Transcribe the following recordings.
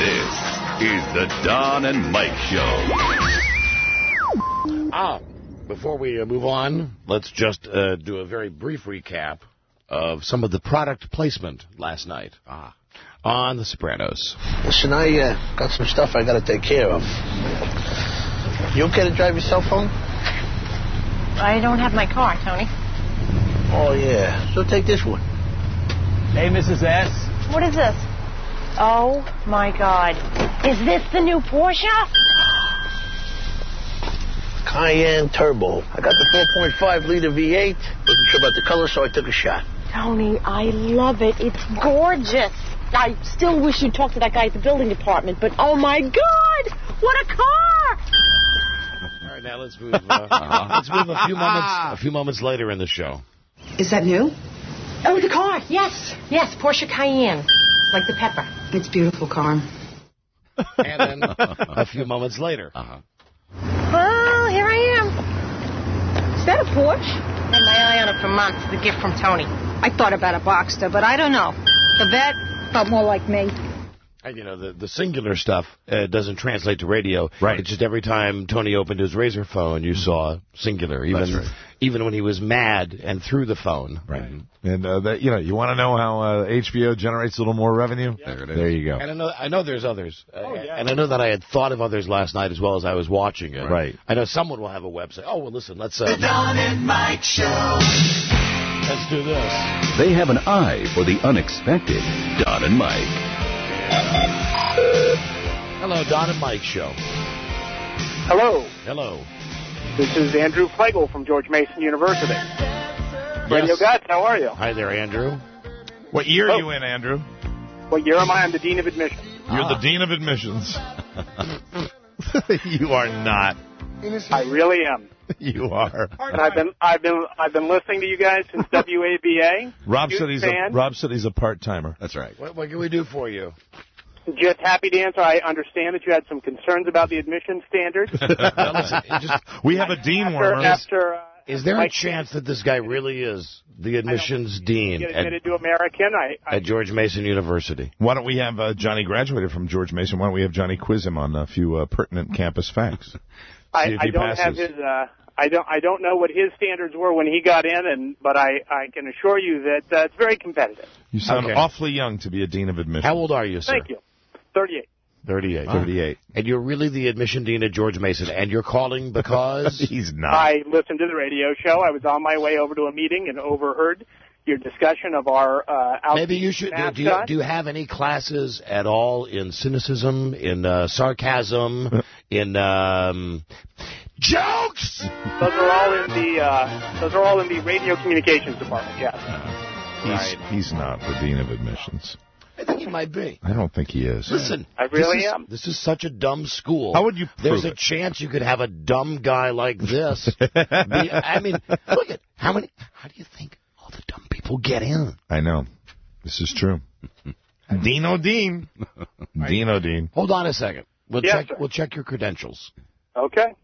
This is the Don and Mike Show. Before we move on, let's just do a very brief recap of some of the product placement last night on The Sopranos. Listen, I got some stuff I got to take care of. You okay to drive your cell phone? I don't have my car, Tony. Oh, yeah. So take this one. Hey, Mrs. S. What is this? Oh, my God. Is this the new Porsche? Cayenne Turbo. I got the 4.5-liter V8. Wasn't sure about the color, so I took a shot. Tony, I love it. It's gorgeous. I still wish you'd talk to that guy at the building department, but oh, my God. What a car! All right, now let's move. Let's move a few moments later in the show. Is that new? Oh, the car. Yes, Porsche Cayenne. Like the pepper. It's a beautiful car. And then a few moments later. Well, here I am. Is that a Porsche? Had my eye on it for months. The gift from Tony. I thought about a Boxster, but I don't know. The vet felt more like me. And, you know, the singular stuff doesn't translate to radio. Right. It's just every time Tony opened his Razor phone, you saw singular. Even when he was mad and threw the phone. Right. And, you want to know how HBO generates a little more revenue? Yeah. There you go. And I know there's others. And I know that I had thought of others last night as well as I was watching it. Right. I know someone will have a website. Oh, well, listen, let's... The Don and Mike Show. Let's do this. They have an eye for the unexpected. Don and Mike. Hello, Don and Mike Show. Hello. Hello. This is Andrew Flegel from George Mason University. Radio Guts, how are you? Hi there, Andrew. What year are you in, Andrew? What year am I? I'm the Dean of Admissions. You're the Dean of Admissions. You are not. I really am. You are. And I've been listening to you guys since WABA. Rob said he's a part-timer. That's right. What can we do for you? Just happy to answer. I understand that you had some concerns about the admission standards. We have a dean warmer. Is there a chance that this guy really is the admissions dean get admitted to American at George Mason University? Why don't we have Johnny graduated from George Mason? Why don't we have Johnny quiz him on a few pertinent campus facts? I don't have his. I don't know what his standards were when he got in, but I can assure you that it's very competitive. You sound awfully young to be a dean of admissions. How old are you, sir? Thank you. 38. 38. And you're really the admission dean at George Mason, and you're calling because... He's not. I listened to the radio show. I was on my way over to a meeting and overheard your discussion of our Maybe you should... Do you have any classes at all in cynicism, in sarcasm, in... jokes! Those are all in the radio communications department, yes. He's not the dean of admissions. I think he might be. I don't think he is. Listen, I really am. This is such a dumb school. How would you prove There's a chance you could have a dumb guy like this. Look at how do you think all the dumb people get in? I know. This is true. Dino Dean. Dino Dean. Hold on a second. We'll check your credentials. Okay.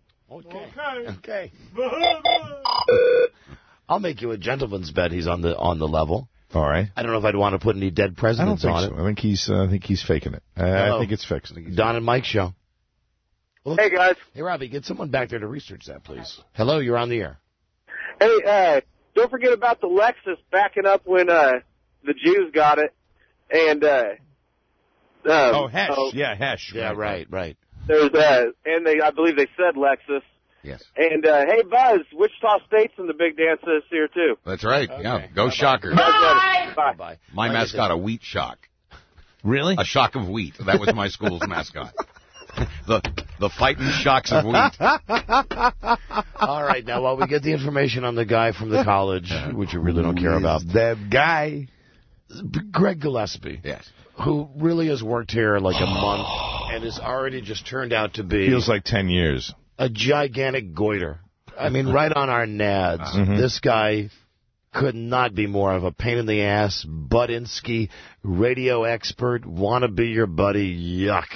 I'll make you a gentleman's bet he's on the level. All right. I don't know if I'd want to put any dead presidents on it. I think he's faking it. I think it's fixed. Don and Mike Show. Hey, guys. Hey, Robbie, get someone back there to research that, please. Hello, you're on the air. Hey, don't forget about the Lexus backing up when the Jews got it. And Hesh. Hesh. Yeah, right. There's and I believe they said Lexus. Yes. And, hey, Buzz, Wichita State's in the big dance this year, too. That's right. Okay. Yeah. Go Shockers. Bye. My mascot, a wheat shock. Really? A shock of wheat. That was my school's mascot. The fighting shocks of wheat. All right, now while we get the information on the guy from the college, which you really don't care about. That guy. Greg Gillespie. Yes. Who really has worked here like a month and has already just turned out to be... Feels like 10 years. A gigantic goiter. I mean, right on our nads. Mm-hmm. This guy could not be more of a pain in the ass, Budinsky, radio expert, wanna be your buddy, yuck.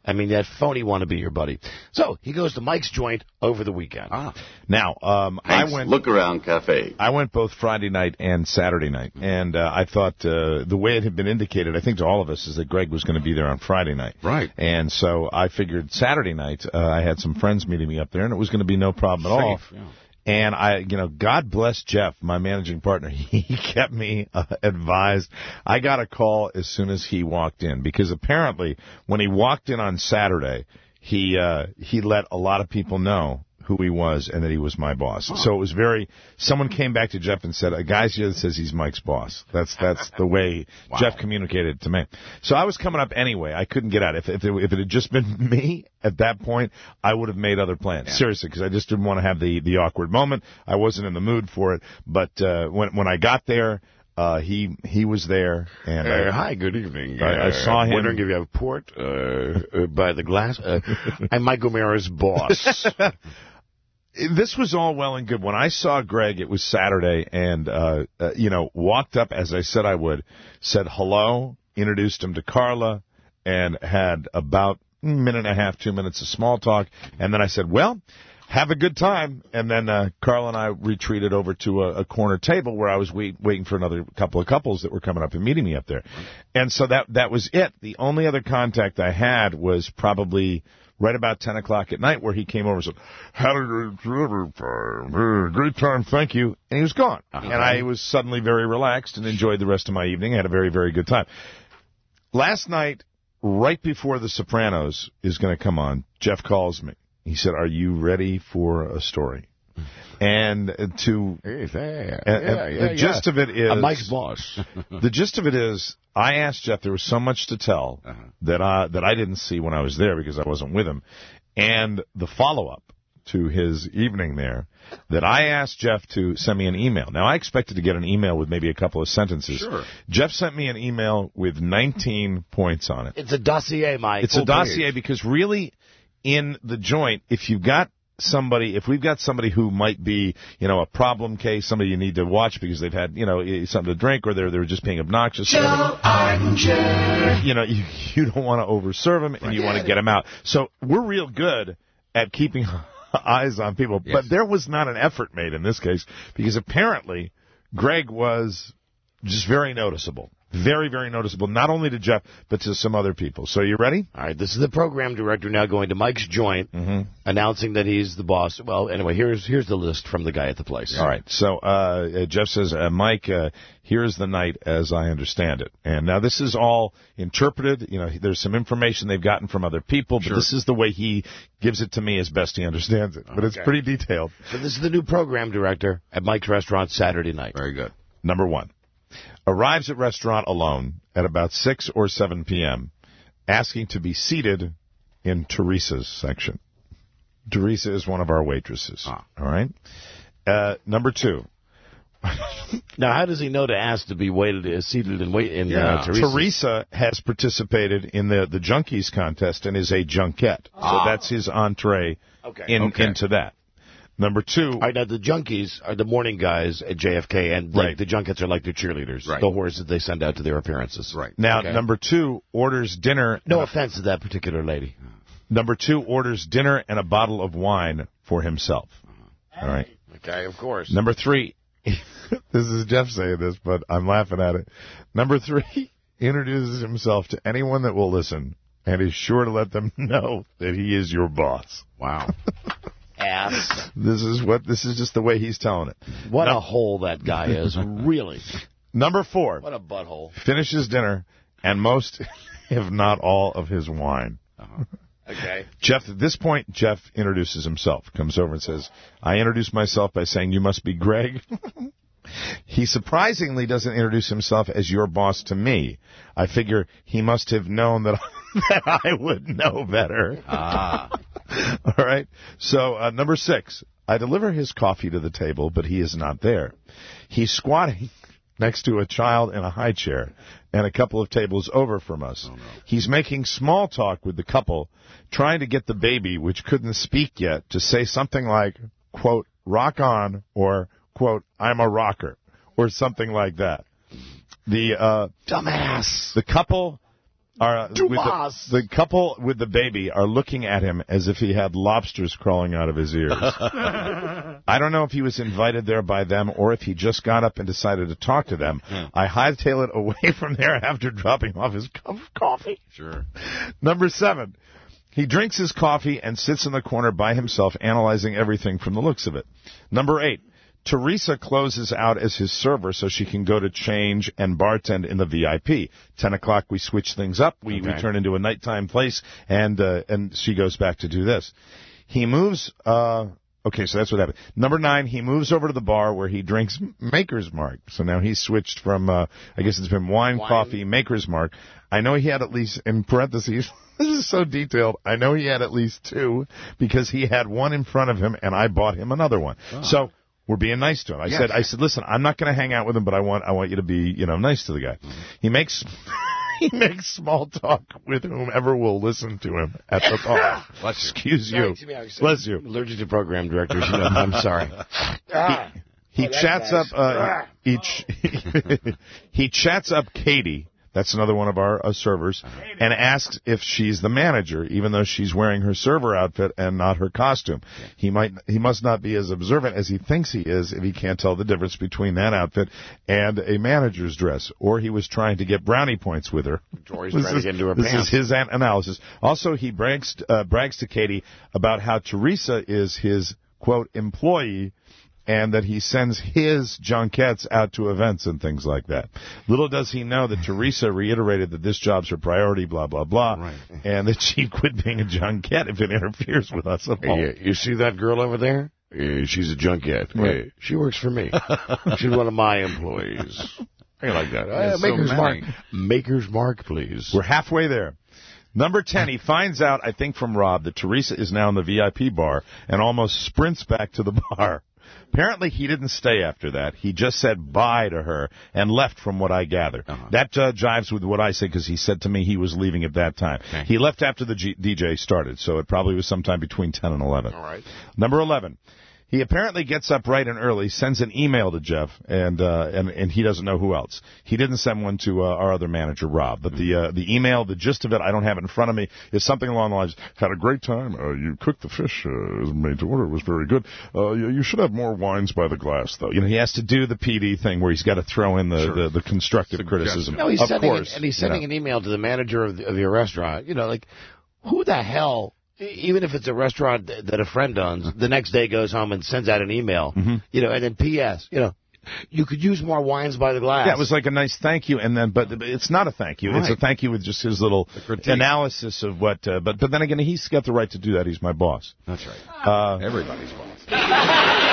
I mean, that phony want to be your buddy. So he goes to Mike's joint over the weekend. Now, I went Look Around Cafe. I went both Friday night and Saturday night, and I thought the way it had been indicated, I think to all of us, is that Greg was going to be there on Friday night. Right. And so I figured Saturday night I had some friends meeting me up there, and it was going to be no problem at all. Yeah. And God bless Jeff, my managing partner. He kept me advised. I got a call as soon as he walked in, because apparently when he walked in on Saturday, he let a lot of people know who he was and that he was my boss. So it was someone came back to Jeff and said, a guy's here that says he's Mike's boss. That's the way Jeff communicated it to me. So I was coming up anyway. I couldn't get out. If it had just been me at that point, I would have made other plans. Yeah. Seriously, because I just didn't want to have the awkward moment. I wasn't in the mood for it. But when I got there, he was there, and hi, good evening. I saw him. Wondering if you have port by the glass. I'm Mike O'Mara's boss. This was all well and good. When I saw Greg, it was Saturday, and walked up as I said I would, said hello, introduced him to Carla, and had about a minute and a half, 2 minutes of small talk, and then I said, well, have a good time. And then Carla and I retreated over to a corner table where I was waiting for another couple of couples that were coming up and meeting me up there. And so that was it. The only other contact I had was probably right about 10 o'clock at night, where he came over and said, had a great time, thank you. And he was gone. And I was suddenly very relaxed and enjoyed the rest of my evening. I had a very, very good time. Last night, right before The Sopranos is going to come on, Jeff calls me. He said, are you ready for a story? And the gist of it is... Mike's boss. The gist of it is, I asked Jeff, there was so much to tell that I didn't see when I was there because I wasn't with him. And the follow-up to his evening there, that I asked Jeff to send me an email. Now, I expected to get an email with maybe a couple of sentences. Sure. Jeff sent me an email with 19 points on it. It's a dossier, Mike. It's a dossier because really, in the joint, if we've got somebody who might be, a problem case, somebody you need to watch because they've had, something to drink, or they're just being obnoxious. Joe Ardinger. You don't want to overserve them, and you want to get them out. So we're real good at keeping eyes on people. Yes. But there was not an effort made in this case, because apparently Greg was just very noticeable. Very, very noticeable, not only to Jeff, but to some other people. So you ready? All right, this is the program director now going to Mike's joint, announcing that he's the boss. Well, anyway, here's the list from the guy at the place. All right, so Jeff says, Mike, here's the night as I understand it. And now this is all interpreted. There's some information they've gotten from other people, but this is the way he gives it to me as best he understands it. But it's pretty detailed. So this is the new program director at Mike's restaurant Saturday night. Very good. Number 1. Arrives at restaurant alone at about 6 or 7 p.m., asking to be seated in Teresa's section. Teresa is one of our waitresses. All right? Number 2. Now, how does he know to ask to be seated in Teresa's? Teresa has participated in the Junkies contest and is a junket. So that's his entree into that. Number 2. All right, now the Junkies are the morning guys at JFK, and the Junkets are like their cheerleaders, the whores that they send out to their appearances. Right. Now, number 2 orders dinner. No offense to that particular lady. Number 2 orders dinner and a bottle of wine for himself. All right. Okay, of course. Number 3. This is Jeff saying this, but I'm laughing at it. Number 3 introduces himself to anyone that will listen and is sure to let them know that he is your boss. Wow. Ass. This is just the way he's telling it. What a hole that guy is, really. Number 4. What a butthole. Finishes dinner and most, if not all, of his wine. Okay. Jeff, at this point, Jeff introduces himself, comes over and says, I introduce myself by saying, you must be Greg. He surprisingly doesn't introduce himself as your boss to me. I figure he must have known that I would know better. All right. So, number 6, I deliver his coffee to the table, but he is not there. He's squatting next to a child in a high chair and a couple of tables over from us. Oh, no. He's making small talk with the couple, trying to get the baby, which couldn't speak yet, to say something like, quote, rock on, or, quote, I'm a rocker, or something like that. The dumbass. The couple The couple with the baby are looking at him as if he had lobsters crawling out of his ears. I don't know if he was invited there by them or if he just got up and decided to talk to them. I hightail it away from there after dropping off his cup of coffee. Sure. Number 7. He drinks his coffee and sits in the corner by himself, analyzing everything from the looks of it. Number 8. Teresa closes out as his server so she can go to change and bartend in the VIP. 10 o'clock, we switch things up. We turn into a nighttime place, and she goes back to do this. He moves... Okay, so that's what happened. Number 9, he moves over to the bar where he drinks Maker's Mark. So now he's switched from, I guess it's been wine, coffee, Maker's Mark. I know he had at least, in parentheses, this is so detailed, I know he had at least 2 because he had one in front of him and I bought him another one. Oh. So we're being nice to him. I said, listen, I'm not going to hang out with him, but I want you to be, nice to the guy. Mm-hmm. He makes small talk with whomever will listen to him at the bar. Excuse you. Bless you. I'm allergic to program directors. I'm sorry. He chats up he chats up Katie. That's another one of our servers, and asks if she's the manager, even though she's wearing her server outfit and not her costume. He must not be as observant as he thinks he is if he can't tell the difference between that outfit and a manager's dress. Or he was trying to get brownie points with her. Tori's trying to get into her pants. This is his analysis. Also, he brags to Katie about how Teresa is his, quote, employee, and that he sends his junkettes out to events and things like that. Little does he know that Teresa reiterated that this job's her priority, blah, blah, blah, and that she'd quit being a junket if it interferes with us at all. Hey, you see that girl over there? She's a junket. Right. She works for me. She's one of my employees. I like that. Maker's Mark. Maker's Mark, please. We're halfway there. Number 10, he finds out, I think from Rob, that Teresa is now in the VIP bar and almost sprints back to the bar. Apparently, he didn't stay after that. He just said bye to her and left, from what I gather. That jives with what I say, because he said to me he was leaving at that time. Okay. He left after the DJ started, so it probably was sometime between 10 and 11. All right. Number 11. He apparently gets up bright and early, sends an email to Jeff, and he doesn't know who else. He didn't send one to our other manager, Rob. But the email, the gist of it, I don't have it in front of me, is something along the lines, had a great time. You cooked the fish as made to order. It was very good. You should have more wines by the glass, though. He has to do the PD thing where he's got to throw in the constructive criticism. No, he's sending an email to the manager of your restaurant. Who the hell... Even if it's a restaurant that a friend owns, the next day goes home and sends out an email, and then P.S., you could use more wines by the glass. Yeah, it was like a nice thank you, and then, but it's not a thank you. Right. It's a thank you with just his little analysis of what, but then again, he's got the right to do that. He's my boss. That's right. Everybody's boss.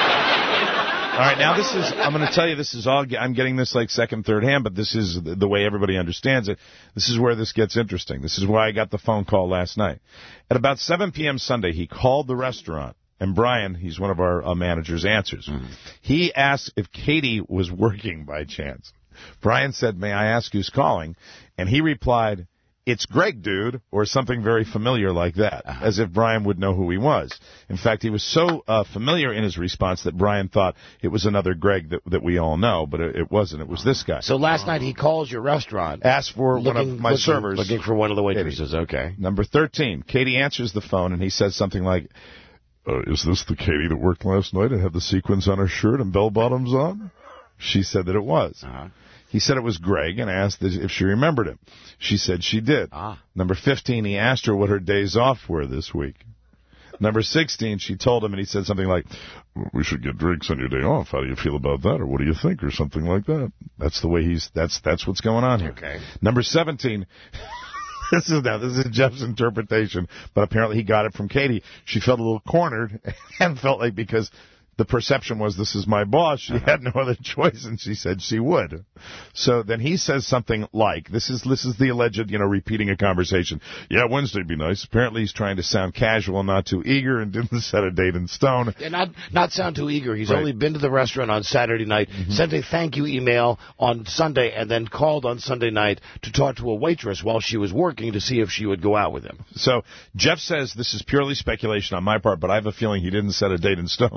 All right, now I'm going to tell you, this is all, I'm getting this like second, third hand, but this is the way everybody understands it. This is where this gets interesting. This is why I got the phone call last night. At about 7 p.m. Sunday, he called the restaurant, and Brian, he's one of our managers, answers. Mm-hmm. He asked if Katie was working by chance. Brian said, "May I ask who's calling?" And he replied, "It's Greg, dude," or something very familiar like that, as if Brian would know who he was. In fact, he was so familiar in his response that Brian thought it was another Greg that we all know, but it wasn't. It was this guy. So last night he calls your restaurant. Asked for one of my servers. Looking for one of the waitresses, okay. Number 13, Katie answers the phone, and he says something like, "Is this the Katie that worked last night and had the sequins on her shirt and bell-bottoms on?" She said that it was. He said it was Greg and asked if she remembered him. She said she did. Number 15, he asked her what her days off were this week. Number 16, she told him, and he said something like, "We should get drinks on your day off. How do you feel about that?" Or "What do you think?" Or something like that. That's the way that's what's going on here. Okay. Number 17, this is Jeff's interpretation, but apparently he got it from Katie. She felt a little cornered and felt like because the perception was, this is my boss, she had no other choice, and she said she would. So then he says something like, this is the alleged, repeating a conversation. "Yeah, Wednesday'd be nice." Apparently he's trying to sound casual, not too eager, and didn't set a date in stone. And not sound too eager. He's only been to the restaurant on Saturday night, sent a thank you email on Sunday, and then called on Sunday night to talk to a waitress while she was working to see if she would go out with him. So Jeff says this is purely speculation on my part, but I have a feeling he didn't set a date in stone.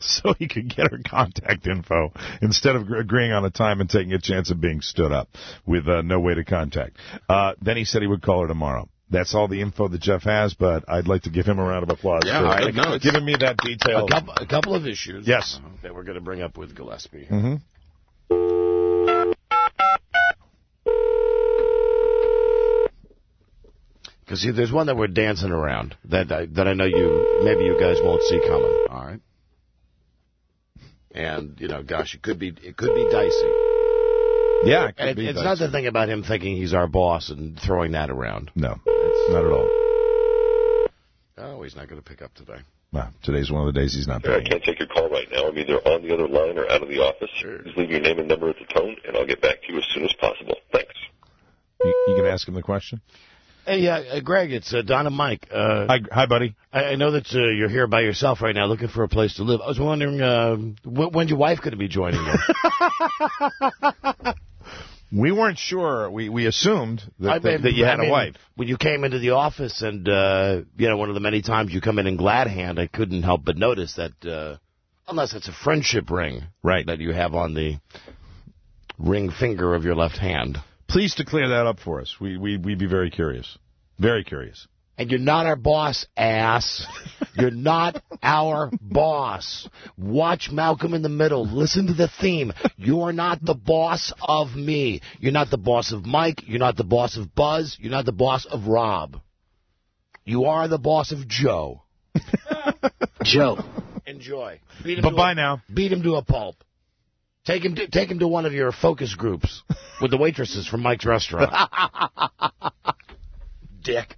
so he could get her contact info instead of agreeing on a time and taking a chance of being stood up with no way to contact. Then he said he would call her tomorrow. That's all the info that Jeff has, but I'd like to give him a round of applause for giving me that detail. A couple of issues. Yes. That we're going to bring up with Gillespie. Mm-hmm. Because see, there's one that we're dancing around that I know you guys won't see coming. All right. And gosh, it could be dicey. Yeah, it's not the thing about him thinking he's our boss and throwing that around. No, it's not at all. Oh, he's not going to pick up today. Well, today's one of the days he's not there. I can't take your call right now. I'm either on the other line or out of the office. Sure. Just leave your name and number at the tone, and I'll get back to you as soon as possible. Thanks. You can ask him the question? Hey, Greg, it's Don and Mike. Hi, buddy. I know that you're here by yourself right now looking for a place to live. I was wondering, when's your wife going to be joining you? We weren't sure. We assumed that you had a wife. When you came into the office and, one of the many times you come in glad hand, I couldn't help but notice that, unless it's a friendship ring that you have on the ring finger of your left hand. Please to clear that up for us. We'd be very curious. Very curious. And you're not our boss, ass. You're not our boss. Watch Malcolm in the Middle. Listen to the theme. You're not the boss of me. You're not the boss of Mike. You're not the boss of Buzz. You're not the boss of Rob. You are the boss of Joe. Joe. Enjoy. Bye-bye now. Beat him to a pulp. Take him to one of your focus groups with the waitresses from Mike's restaurant. Dick.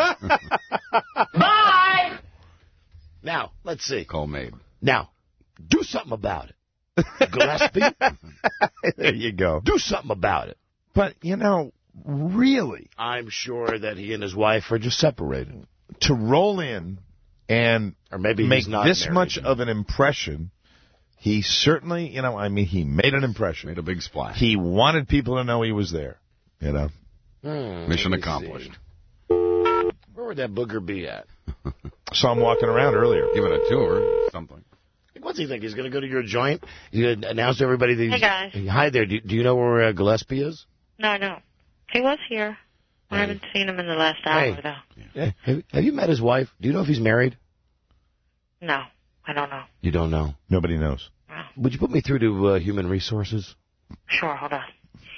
Bye! Now, let's see. Call Mabe. Now, do something about it. Gillespie? There you go. Do something about it. But, really. I'm sure that he and his wife are just separated. To roll in and or maybe make not this married. Much of an impression, he certainly, he made an impression. Made a big splash. He wanted people to know he was there, Mission accomplished. Where would that booger be at? Saw him walking around earlier. Giving a tour, something. What's he think? He's going to go to your joint? He's going to announce to everybody that Hey, guys. Hi there. Do you know where Gillespie is? No, I don't. He was here. I haven't seen him in the last hour, though. Yeah. Have you met his wife? Do you know if he's married? No, I don't know. You don't know? Nobody knows. No. Would you put me through to Human Resources? Sure, hold on.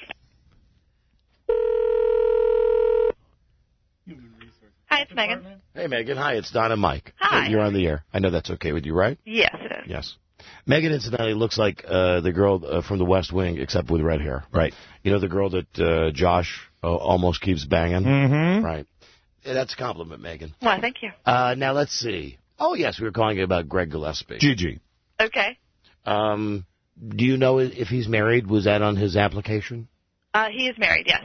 Hi, it's Megan. Hey, Megan. Hi, it's Don and Mike. Hi. You're on the air. I know that's okay with you, right? Yes, it is. Yes. Megan, incidentally, looks like the girl from the West Wing, except with red hair. Right. You know the girl that Josh almost keeps banging? Mm-hmm. Right. Yeah, that's a compliment, Megan. Well, thank you. Now, let's see. Oh, yes, we were calling you about Greg Gillespie. Gigi. Okay. Do you know if he's married? Was that on his application? He is married, yes.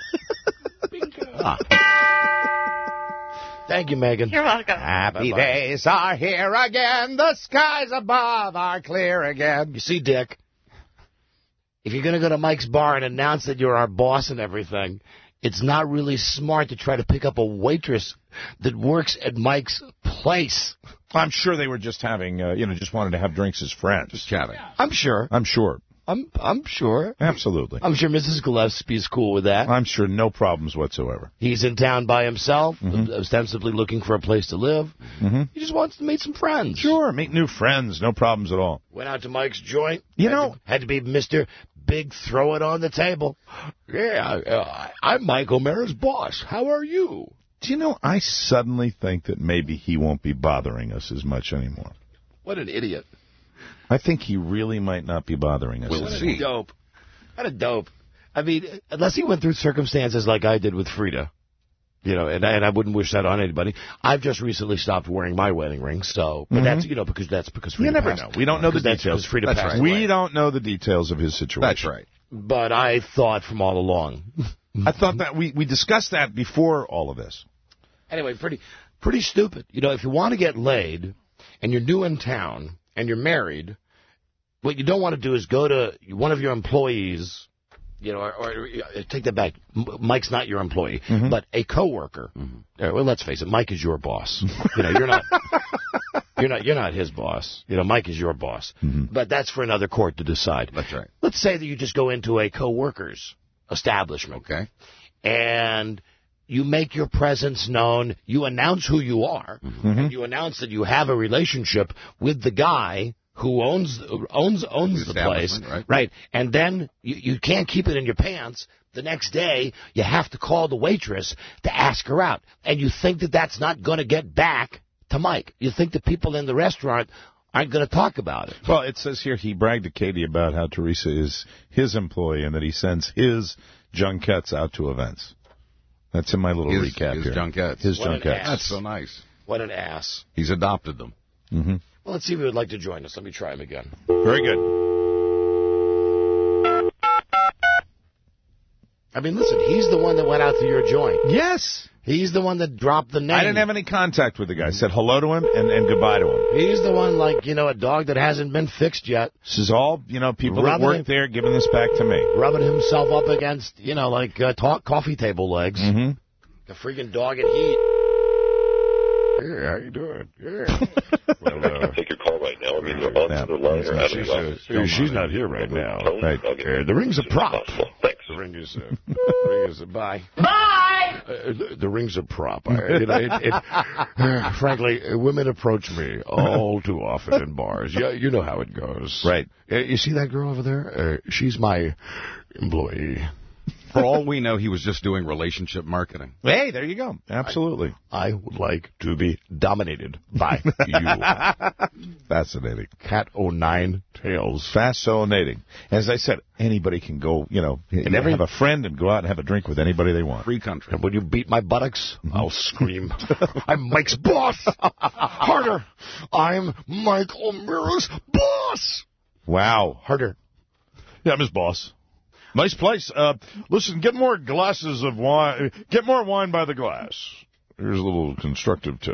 Thank you, Megan. You're welcome. Happy days are here again. The skies above are clear again. You see, Dick, if you're going to go to Mike's bar and announce that you're our boss and everything, it's not really smart to try to pick up a waitress that works at Mike's place. I'm sure they were just having, just wanted to have drinks as friends. Just chatting. I'm sure. I'm sure. I'm sure. Absolutely. I'm sure Mrs. Gillespie is cool with that. I'm sure no problems whatsoever. He's in town by himself, ostensibly looking for a place to live. Mm-hmm. He just wants to meet some friends. Sure, meet new friends. No problems at all. Went out to Mike's joint. Had to be Mr. Big Throw It on the Table. Yeah, I'm Mike O'Mara's boss. How are you? Do you know, I suddenly think that maybe he won't be bothering us as much anymore. What an idiot. I think he really might not be bothering us. We'll see. Dope. What a dope. I mean, unless he went through circumstances like I did with Frida, and I wouldn't wish that on anybody. I've just recently stopped wearing my wedding ring, so, but that's because Frida You never passed. know. We don't know the details. Frida That's passed right. away. We don't know the details of his situation. That's right. But I thought from all along. I thought that we discussed that before all of this. Anyway, pretty stupid. If you want to get laid and you're new in town and you're married, what you don't want to do is go to one of your employees, or take that back. Mike's not your employee, but a coworker. Well, let's face it, Mike is your boss. You're not. You're not his boss. Mike is your boss. Mm-hmm. But that's for another court to decide. That's right. Let's say that you just go into a co-worker's establishment. Okay. And you make your presence known. You announce who you are. Mm-hmm. And you announce that you have a relationship with the guy who owns the place. Right. And then you can't keep it in your pants. The next day, you have to call the waitress to ask her out. And you think that that's not going to get back to Mike. You think the people in the restaurant aren't going to talk about it. Well, it says here he bragged to Katie about how Teresa is his employee and that he sends his junkets out to events. That's in my little recap his here. Junkets. His junkets. That's so nice. What an ass. He's adopted them. Mm-hmm. Well, let's see if he would like to join us. Let me try him again. Very good. I mean, listen, he's the one that went out to your joint. Yes. He's the one that dropped the name. I didn't have any contact with the guy. I said hello to him and goodbye to him. He's the one, like, a dog that hasn't been fixed yet. This is all, people that work there giving this back to me. Rubbing himself up against, coffee table legs. Mm-hmm. The freaking dog in heat. Hey, how you doing? Yeah. Well, I can take your call right now. I mean, you're on the line or out of the office. She's not here right now. Right. The ring's a prop. Thanks. The ring is bye. Bye! The ring's a prop. Frankly, women approach me all too often in bars. Yeah, you know how it goes. Right. You see that girl over there? She's my employee. For all we know, he was just doing relationship marketing. Hey, there you go. Absolutely. I would like to be dominated by you. Fascinating. Cat O' tails. Fascinating. As I said, anybody can go, and have a friend and go out and have a drink with anybody they want. Free country. And when you beat my buttocks, I'll scream, I'm Mike's boss. Harder. I'm Mike O'Meara's boss. Wow. Harder. Yeah, I'm his boss. Nice place. Listen, get more glasses of wine. Get more wine by the glass. Here's a little constructive tip.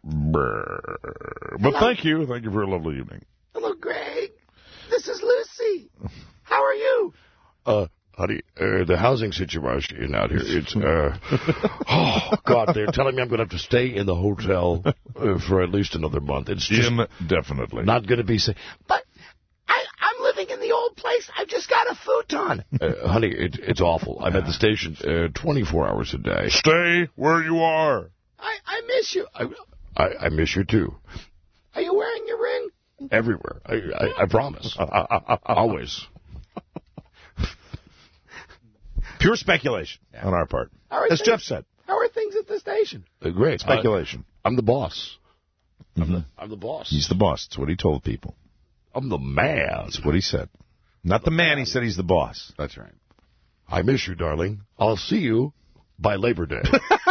But thank you. Thank you for a lovely evening. Hello, Greg. This is Lucy. How are you? Honey, the housing situation out here, it's, oh, God, they're telling me I'm going to have to stay in the hotel for at least another month. It's just definitely not going to be safe. But I'm living in the old place. I've just got a futon. Honey, it's awful. I'm at the station 24 hours a day. Stay where you are. I miss you. I miss you, too. Are you wearing your ring? Everywhere. I promise. Always. Pure speculation on our part. As Jeff said. How are things at the station? Great. Speculation. I'm the boss. Mm-hmm. I'm the boss. He's the boss. That's what he told people. I'm the man. That's what he said. Not the man. He said he's the boss. That's right. I miss you, darling. I'll see you by Labor Day.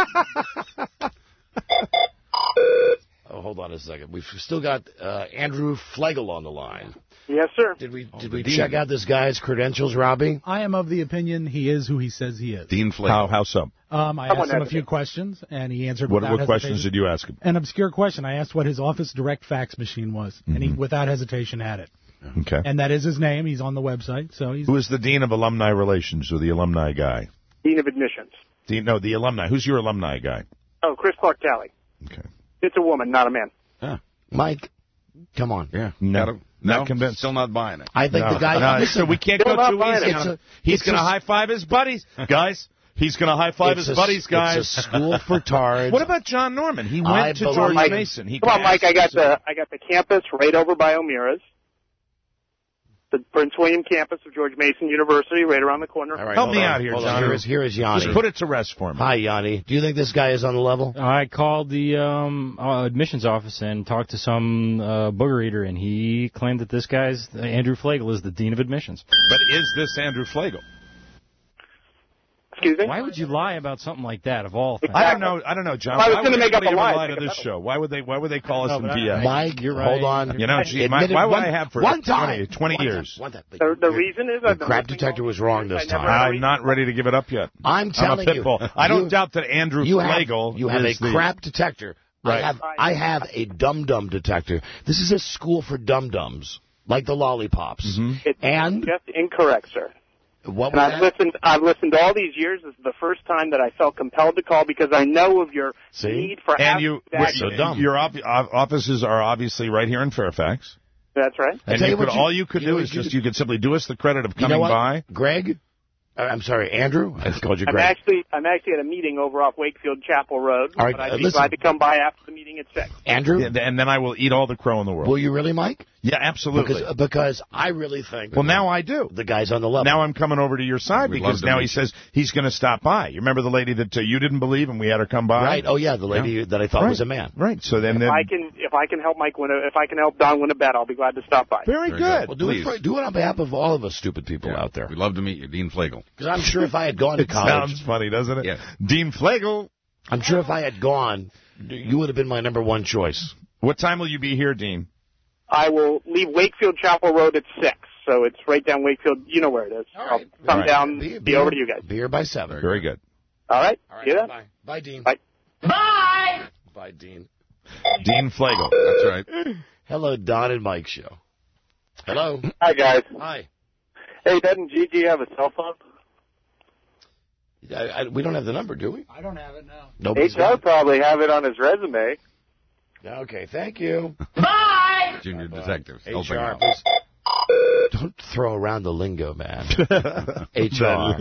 Oh, hold on a second. We've still got Andrew Flegel on the line. Yes, sir. Did we check out this guy's credentials, Robbie? I am of the opinion he is who he says he is. Dean Flegel. How so? I asked him a few questions, and he answered without hesitation. What questions did you ask him? An obscure question. I asked what his Office Direct fax machine was, and he, without hesitation, had it. Okay. And that is his name. He's on the website. So he's. Who is the Dean of Alumni Relations, or the alumni guy? Dean of Admissions. The alumni. Who's your alumni guy? Oh, Chris Clark Talley. Okay. It's a woman, not a man. Yeah. Mike, come on. Yeah. No. Not convinced. Still not buying it. I think the guy... So we can't go too easy. He's going to high-five his buddies. Guys, he's going to high-five his buddies, guys. It's a school for tards. What about John Norman? He went to George Mason. Come on, Mike. I got the campus right over by O'Meara's. The Prince William campus of George Mason University, right around the corner. All right, help me out here, John. Here is Yanni. Just put it to rest for me. Hi, Yanni. Do you think this guy is on the level? I called the admissions office and talked to some booger eater, and he claimed that this guy's Andrew Flegel is the dean of admissions. But is this Andrew Flegel? Excuse me? Why would you lie about something like that, of all things? I don't know, John. I was going to make up a lie to this show. Why would they call us in BS? Mike, you're right. Hold on. You know, why would I have for 20 years? The reason is the crap detector was wrong this time. I'm not ready to give it up yet. I'm telling you. I don't doubt that Andrew Flegel. You have a crap detector. Right. I have a dum-dum detector. This is a school for dum-dums, like the lollipops. It's just incorrect, sir. What and I've listened all these years. This is the first time that I felt compelled to call because I know of your need for Your offices are obviously right here in Fairfax. That's right. And all you could do is you could simply do us the credit of coming by. Greg? I'm sorry, Andrew? I called you Greg. I'm actually at a meeting over off Wakefield Chapel Road. All right, but I'd be glad to come by after the meeting at 6. Andrew? Yeah, and then I will eat all the crow in the world. Will you really, Mike? Yeah, absolutely. Because I really think... Well, now I do. The guy's on the level. Now I'm coming over to your side because now he says he's going to stop by. You remember the lady that you didn't believe and we had her come by? Right. Oh, yeah, the lady that I thought was a man. Right. So then... If I can help Don win a bet, I'll be glad to stop by. Very good. Well, do it on behalf of all of us stupid people out there. We'd love to meet you, Dean Flegel. Because I'm sure if I had gone to college... Sounds funny, doesn't it? Yeah. Dean Flegel. I'm sure if I had gone, you would have been my number one choice. What time will you be here, Dean? I will leave Wakefield Chapel Road at 6, so it's right down Wakefield. You know where it is. All right. I'll come down, be over to you guys. Be here by 7. Very good. All right. All See you then. Bye. Bye, Dean. Bye. Bye! Bye, Dean. Dean Flegel. That's right. Hello, Don and Mike Show. Hello. Hi, guys. Hi. Hey, doesn't Gigi have a cell phone? We don't have the number, do we? I don't have it, no. HR probably have it on his resume. Okay, thank you. Bye! Junior detectives. HR, please. Don't throw around the lingo, man. HR.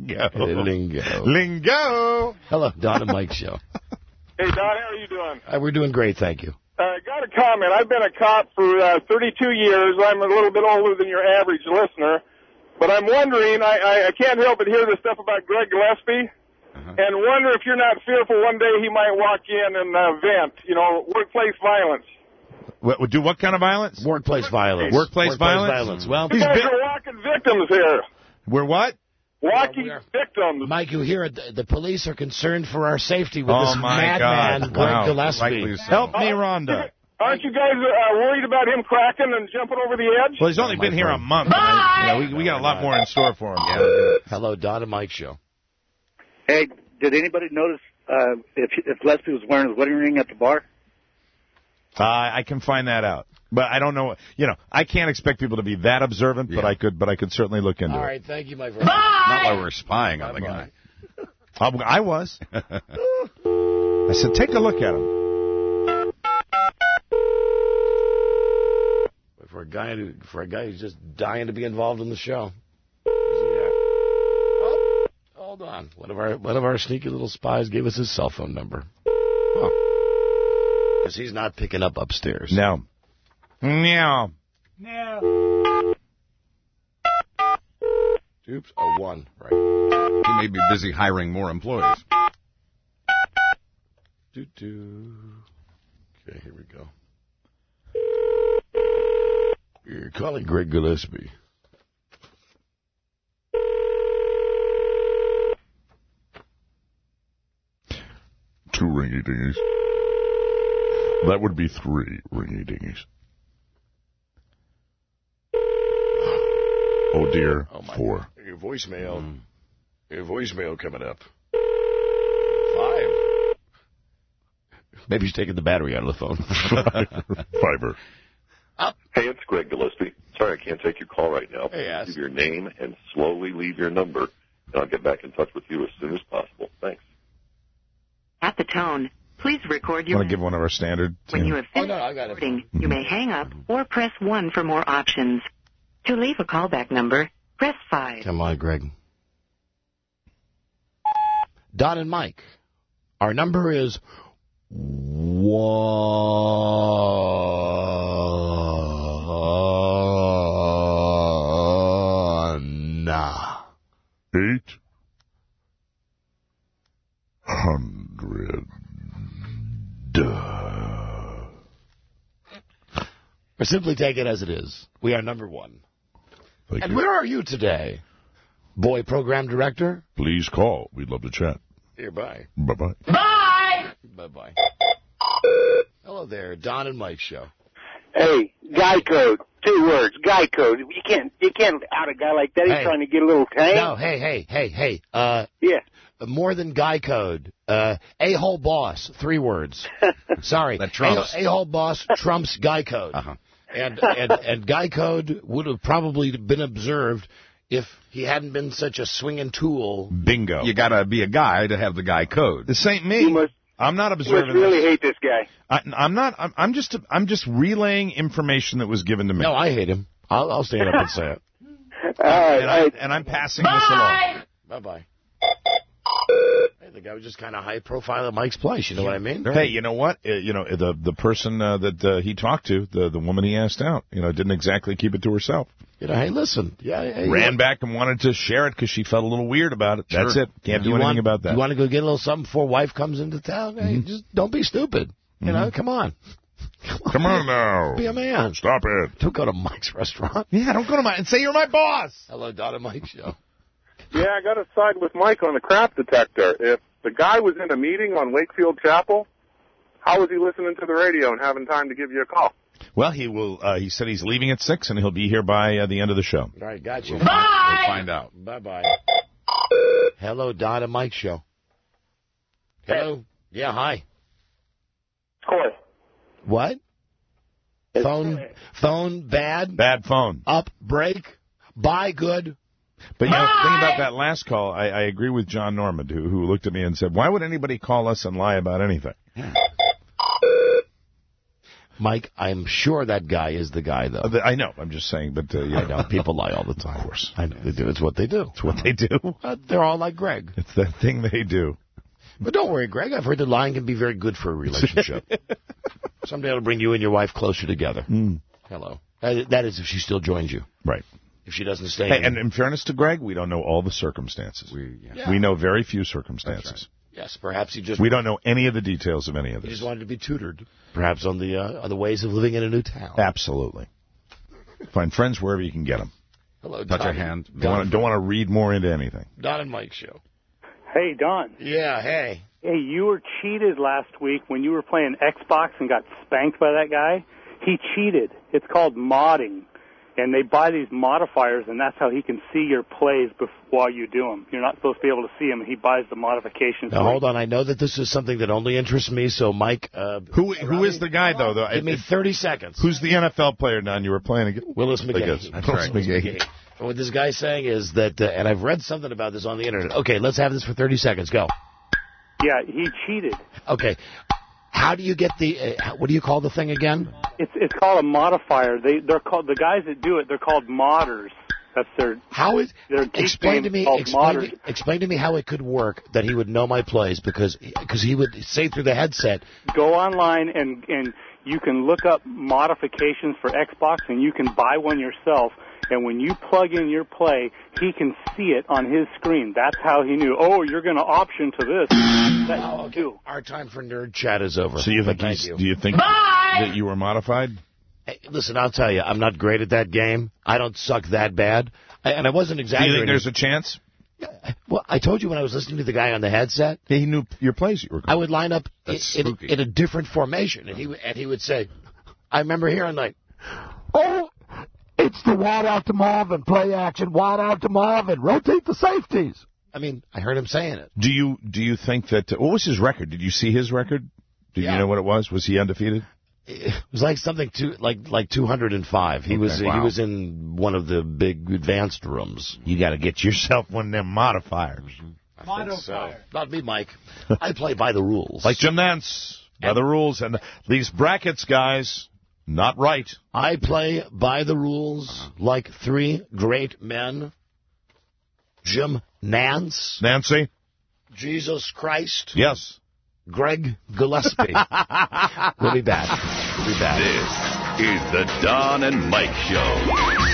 Lingo. Hello, Don and Mike Show. Hey, Don, how are you doing? We're doing great, thank you. Got a comment. I've been a cop for 32 years. I'm a little bit older than your average listener. But I'm wondering, I can't help but hear this stuff about Greg Gillespie, and wonder if you're not fearful one day he might walk in and vent, workplace violence. Do what kind of violence? Workplace violence. Workplace violence? Well, you guys are walking victims here. We're what? Walking victims. Mike, you hear it. The police are concerned for our safety with this my madman, God. Greg Gillespie. Help me, Rhonda. Aren't you guys worried about him cracking and jumping over the edge? Well, he's only been here a month. We got a lot more in store for him. Hello, Don and Mike Show. Hey, did anybody notice if Gillespie was wearing his wedding ring at the bar? I can find that out, but I don't know. I can't expect people to be that observant, but I could certainly look into it. All right, thank you, my friend. Not while we're spying on the guy. I was. I said, take a look at him. For a guy who's just dying to be involved in the show. Oh, hold on. One of our sneaky little spies gave us his cell phone number. Because he's not picking up upstairs. No. Meow. No. Oops. Oh, 1. Right. He may be busy hiring more employees. Okay, here we go. You're calling Greg Gillespie. Two ringy-dingies. That would be 3 ringy-dingies. Oh, dear. 4. Your voicemail. Your voicemail coming up. 5. Maybe he's taking the battery out of the phone. 5. Hey, it's Greg Gillespie. Sorry I can't take your call right now. Hey, leave your name and slowly leave your number, and I'll get back in touch with you as soon as possible. Thanks. At the tone, please record your... Want to give one of our standard... When you have finished recording, you may hang up or press 1 for more options. To leave a callback number, press 5. Come on, Greg. Don and Mike. Our number is 800. Or simply take it as it is. We are number 1. And where are you today? Boy program director? Please call. We'd love to chat. Here, bye. Bye-bye. Bye! Bye-bye. Hello there, Don and Mike Show. Hey, guy code. 2 words, guy code. You can't out a guy like that. He's trying to get a little tame. No, hey. Yeah. More than guy code. A-hole boss, 3 words. Sorry. That trumps. A-hole boss trumps guy code. And guy code would have probably been observed if he hadn't been such a swinging tool. Bingo. You got to be a guy to have the guy code. This ain't me. I'm not observing. You must really hate this guy. I'm not. I'm just relaying information that was given to me. No, I hate him. I'll stand up and say it. All right. And I'm passing this along. Bye-bye. Hey, the guy was just kind of high profile at Mike's place. You know what I mean? Hey, you know what? The person that he talked to, the woman he asked out, didn't exactly keep it to herself. Hey, listen. Ran back and wanted to share it because she felt a little weird about it. Sure. That's it. Can't do anything about that. You want to go get a little something before wife comes into town? Hey, just don't be stupid. Come on. Come on now. Be a man. Stop it. Don't go to Mike's restaurant. Yeah, don't go to Mike and say you're my boss. Hello, Don and Mike Show. Yeah, I got to side with Mike on the crap detector. If the guy was in a meeting on Wakefield Chapel, how was he listening to the radio and having time to give you a call? Well, he will. He said he's leaving at 6, and he'll be here by the end of the show. All right, got you. We'll find out. Bye-bye. Hello, Don and Mike Show. Hello. Yeah, hi. Cool. What? Phone bad? Bad phone. Up, break, buy good. But, think about that last call. I agree with John Normand, who looked at me and said, why would anybody call us and lie about anything? Mike, I'm sure that guy is the guy, though. I know. I'm just saying, but, I know. People lie all the time. Of course. I know they do. It's what they do. It's what they do. They're all like Greg. It's that thing they do. But don't worry, Greg. I've heard that lying can be very good for a relationship. Someday it'll bring you and your wife closer together. Hello. That is if she still joins you. Right. If she doesn't stay. Hey, and in fairness to Greg, we don't know all the circumstances. We know very few circumstances. Right. Yes, perhaps he just... We don't know any of the details of any of this. He just wanted to be tutored, perhaps, on the ways of living in a new town. Absolutely. Find friends wherever you can get them. Hello, Touch Don. a hand. Don't want to read more into anything. Don and Mike Show. Hey, Don. Yeah, hey. Hey, you were cheated last week when you were playing Xbox and got spanked by that guy. He cheated. It's called modding. And they buy these modifiers, and that's how he can see your plays while you do them. You're not supposed to be able to see them, and he buys the modifications. Now, hold on. I know that this is something that only interests me, so Mike... Who is the guy, though? Give me 30 seconds. Who's the NFL player, Don, you were playing against? Willis McGahee. That's right. McGahee. And what this guy's saying is that, and I've read something about this on the Internet. Okay, let's have this for 30 seconds. Go. Yeah, he cheated. Okay. How do you get the, what do you call the thing again? It's called a modifier. They're called, the guys that do it, they're called modders. That's their... How is... Explain to me how it could work that he would know my plays, because he would say through the headset... Go online and you can look up modifications for Xbox, and you can buy one yourself. And when you plug in your play, he can see it on his screen. That's how he knew, you're going to option to this. Our time for nerd chat is over. So do you think that you were modified? Hey, listen, I'll tell you, I'm not great at that game. I don't suck that bad. And I wasn't exaggerating. Do you think there's a chance? Well, I told you when I was listening to the guy on the headset. He knew your plays you were calling. I would line up in a different formation, and he would say, I remember hearing like, it's the wide out to Marvin, play action, wide out to Marvin, rotate the safeties. I mean, I heard him saying it. Do you think that, what was his record? Did you see his record? Did you know what it was? Was he undefeated? It was like something like 205. He was in one of the big advanced rooms. You got to get yourself one of them modifiers. So. Not me, Mike. I play by the rules. Like Jim Nance, by the rules. And these brackets, guys, not right. I play by the rules like three great men. Jim Nance. Nancy. Jesus Christ. Yes. Greg Gillespie. We'll be back. This is the Don and Mike Show.